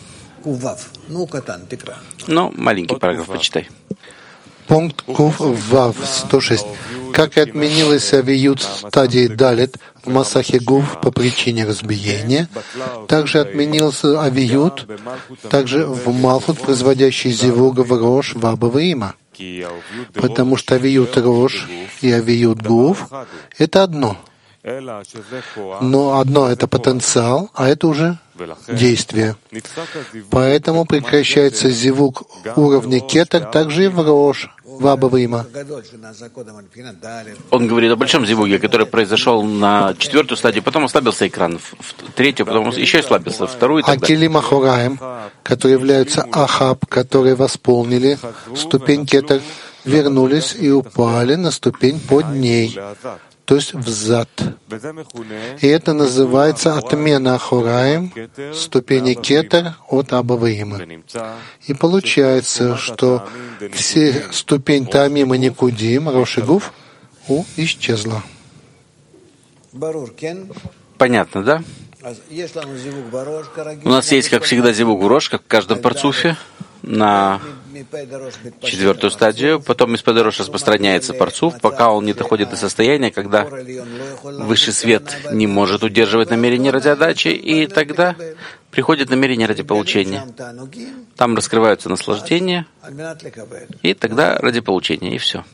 Ну, маленький параграф почитай. Пункт Кув Вав сто шесть. Как и отменилась авиют стадии Далит в Масахе Гув по причине разбиения, также отменился авиют, также в Малхут, производящий зивуга в Рош, Ваба и Има. Потому что авиют Рош и авиют Гув — это одно. Но одно — это потенциал, а это уже действие. Поэтому прекращается зивук уровня кетер также и в Рош, Ваба и Има. Он говорит о большом зивуге, который произошел на четвертую стадию, потом ослабился экран, в третью, потом еще ослабился, вторую и так далее. Акилим Ахураем, которые являются Ахаб, которые восполнили ступень кетер, вернулись и упали на ступень под ней, то есть взад. И это называется отмена Ахураем, ступени кетер от Абаваима. И получается, что все ступень Таамим и Никудим, Рош и Гув, у, исчезла. Понятно, да? У нас есть, как всегда, зивуг в Рош, как в каждом парцуфе, на четвертую стадию, потом из Педерош распространяется парцуф, пока он не доходит до состояния, когда высший свет не может удерживать намерение ради отдачи, и тогда приходит намерение ради получения. Там раскрываются наслаждения, и тогда ради получения, и все.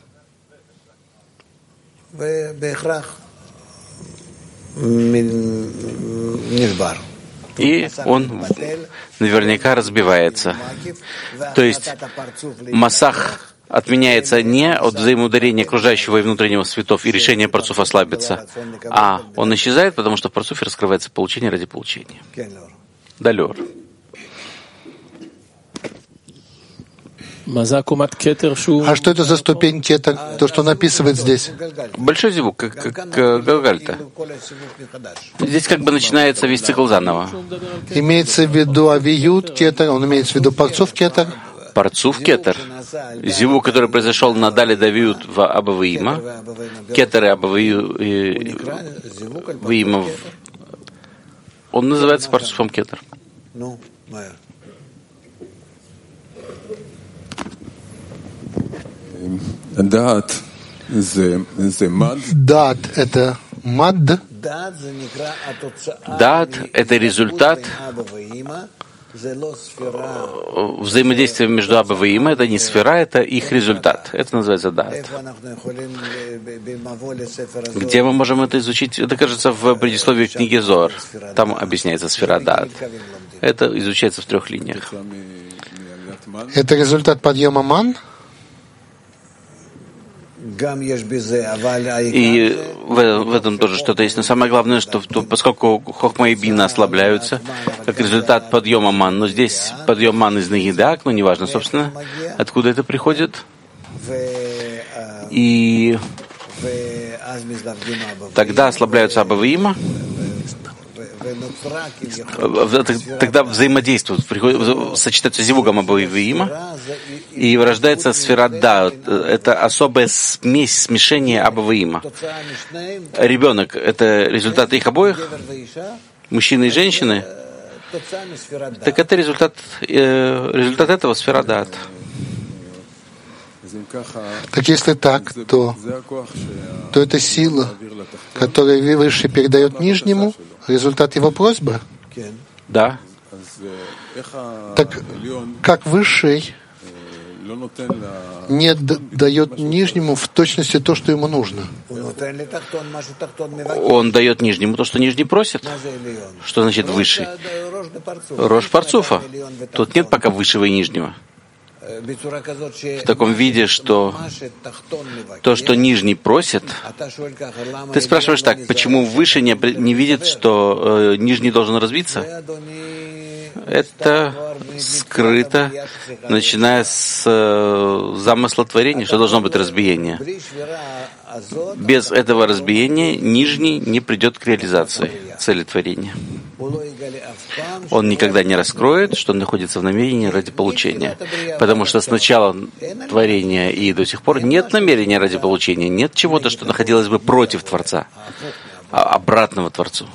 И он наверняка разбивается. То есть масах отменяется не от взаимоударения окружающего и внутреннего светов и решения парцуф ослабиться, а он исчезает, потому что в парцуфе раскрывается получение ради получения. Далер. А что это за ступень кетер, то, что он описывает здесь? Большой зивук, как, как, как Галгальта. Здесь как бы начинается весь цикл заново. Имеется в виду авиют кетер, он имеется в виду парцуф кетер? Парцуф кетер. Зивук, который произошел на Дали Давиют в Абавиима. Кетер и Абавиима. Он называется парцуфом кетер. Дат — это мад. Дат — это результат взаимодействия между Аба и Има. Это не сфера, это их результат. Это называется дат. Где мы можем это изучить? Это, кажется, в предисловии книги Зоар. Там объясняется сфера дат. Это изучается в трех линиях. Это результат подъема ман? И в, в этом тоже что-то есть. Но самое главное, что поскольку хохма и бина ослабляются, как результат подъема ман, но здесь подъем ман из нагидак, ну неважно, собственно, откуда это приходит. И тогда ослабляются Аба и Има. Тогда взаимодействуют, сочетаются зивугом Аба и Има, и рождается сфера да. Это особая смесь, смешение Аба и Има. Ребенок — это результат их обоих, мужчины и женщины. Так это результат, результат этого сфера дат. Так если так, то, то это сила, которая выше передает нижнему, результат его просьбы? Да. Так как высший не дает нижнему в точности то, что ему нужно? Он дает нижнему то, что нижний просит. Что значит высший? Рош парцуфа. Тут нет пока высшего и нижнего. В таком виде, что то, что нижний просит, ты спрашиваешь так, почему выше не, не видит, что э, нижний должен развиться? Это скрыто, начиная с э, замысла творения, что должно быть разбиение. Без этого разбиения нижний не придет к реализации цели творения. Он никогда не раскроет, что он находится в намерении ради получения. Потому что с начала творения и до сих пор нет намерения ради получения, нет чего-то, что находилось бы против Творца, а обратного Творцу.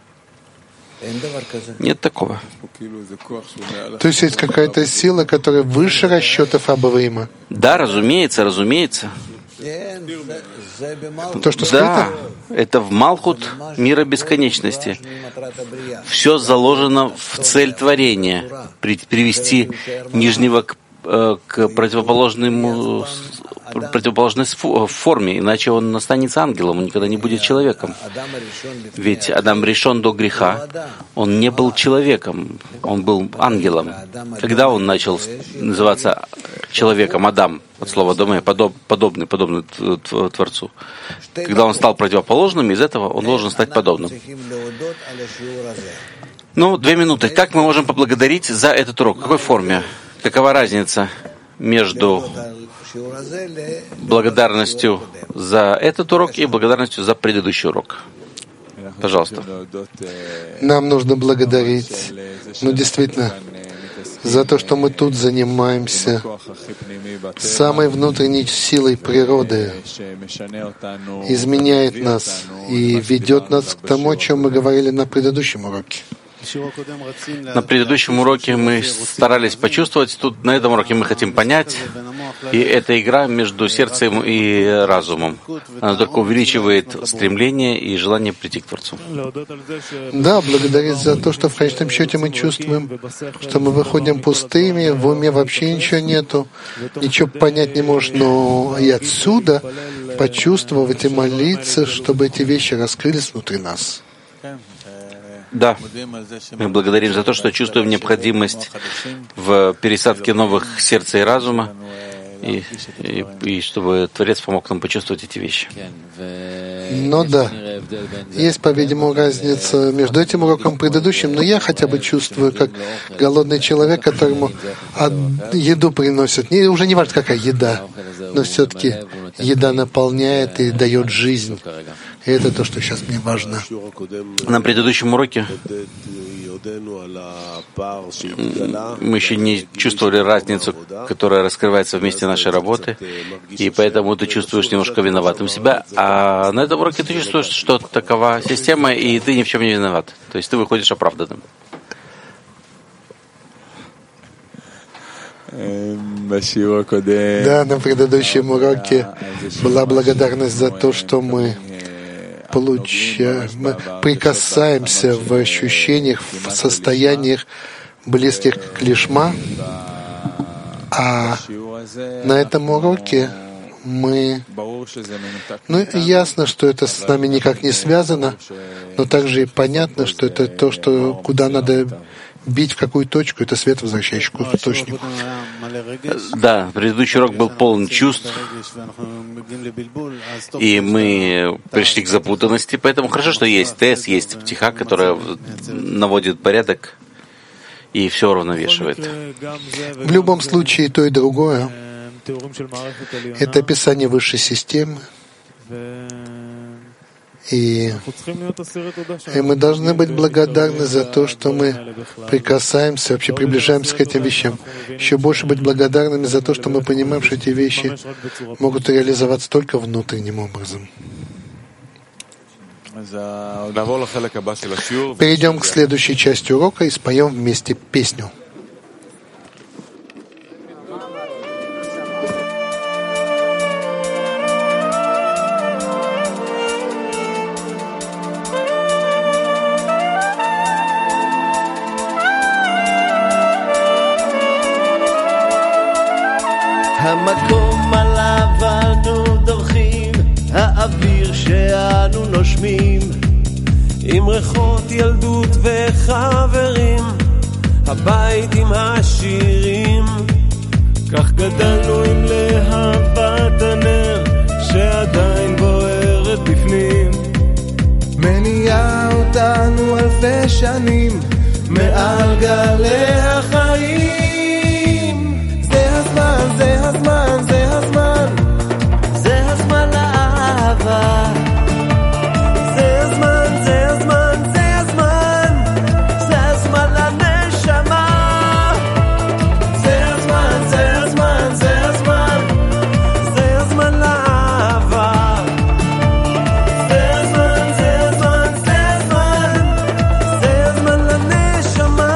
Нет такого. То есть есть какая-то сила, которая выше расчетов Аба и Има? Да, разумеется, разумеется. То, что скрыто? Да, это в Малхут мира бесконечности. Все заложено в цель творения. При, привести нижнего к, э, к противоположному, противоположной форме, иначе он останется ангелом, он никогда не будет человеком. Ведь Адам решен до греха, он не был человеком, он был ангелом. Когда он начал называться человеком, Адам, от слова «доме», подоб, подобный, подобный Творцу. Когда он стал противоположным, из этого он должен стать подобным. Ну, две минуты. Как мы можем поблагодарить за этот урок? В какой форме? Какова разница между благодарностью за этот урок и благодарностью за предыдущий урок? Пожалуйста. Нам нужно благодарить, ну, действительно, за то, что мы тут занимаемся самой внутренней силой природы, изменяет нас и ведет нас к тому, о чем мы говорили на предыдущем уроке. На предыдущем уроке мы старались почувствовать, тут на этом уроке мы хотим понять, и это игра между сердцем и разумом. Она только увеличивает стремление и желание прийти к Творцу. Да, благодарить за то, что в конечном счете мы чувствуем, что мы выходим пустыми, в уме вообще ничего нету, ничего понять не можешь, но и отсюда почувствовать и молиться, чтобы эти вещи раскрылись внутри нас. Да, мы благодарим за то, что чувствуем необходимость в пересадке новых сердца и разума, и, и, и чтобы Творец помог нам почувствовать эти вещи. Ну да, есть, по-видимому, разница между этим уроком и предыдущим, но я хотя бы чувствую, как голодный человек, которому еду приносят, не, уже не важно, какая еда, но все-таки еда наполняет и дает жизнь. И это то, что сейчас мне важно. На предыдущем уроке мы еще не чувствовали разницу, которая раскрывается вместе нашей работы, и поэтому ты чувствуешь немножко виноватым себя, а на этом уроке ты чувствуешь, что такова система, и ты ни в чем не виноват. То есть ты выходишь оправданным. Да, на предыдущем уроке была благодарность за то, что мы получаем, мы прикасаемся в ощущениях, в состояниях близких к лишма, а на этом уроке мы... Ну, ясно, что это с нами никак не связано, но также и понятно, что это то, что, куда надо бить, в какую точку, это свет, возвращающий к источнику. Да, предыдущий урок был полон чувств, и мы пришли к запутанности, поэтому хорошо, что есть тест, есть птиха, которая наводит порядок и все уравновешивает. В любом случае, то и другое — это описание высшей системы, И, и мы должны быть благодарны за то, что мы прикасаемся, вообще приближаемся к этим вещам. Еще больше быть благодарными за то, что мы понимаем, что эти вещи могут реализоваться только внутренним образом. Перейдем к следующей части урока и споем вместе песню. המקום עליו אנו דורכים, האוויר שאנו נושמים, עם ריחות ילדות וחברים, הבית עם השירים, כך גדלנו עם להבת הנר שעדיין בוערת בפנים, מניעה אותנו אלפי שנים מעל גלי החיים. זה הזמן, זה הזמן, זה הזמן לאהבה. זה הזמן, זה הזמן, זה הזמן, זה הזמן לנשמה. זה הזמן, זה הזמן, זה הזמן, זה הזמן לאהבה. זה הזמן, זה הזמן, זה הזמן, זה הזמן לנשמה.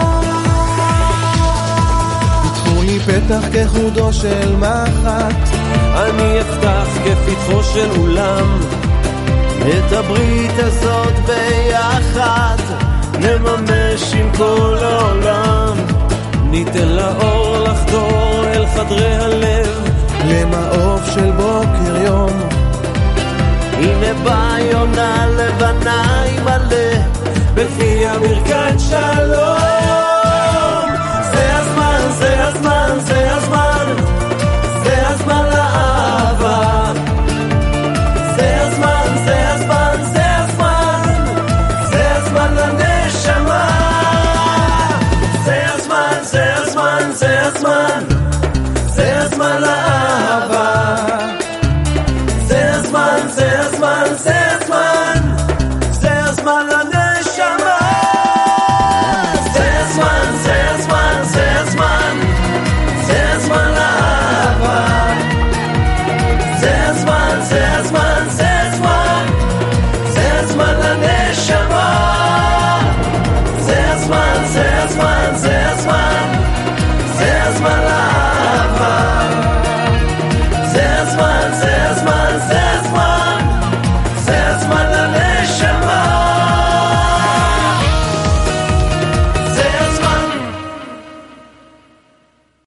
פתחו לי פתח כחודו של מחט, אני אפתח כפתחו של אולם, את הברית הזאת ביחד נממש עם כל העולם, ניתן לאור לחדור אל חדרי הלב, למעוף של בוקר יום. הנה באה יונה לבנה עם מלא בפיה ברכת שלום. זה הזמן, זה הזמן, זה הזמן, זה הזמן לאהבה. זה הזמן, זה הזמן, זה הזמן, זה הזמן לנשמה. זה הזמן, זה הזמן, זה הזמן, זה הזמן לאהבה.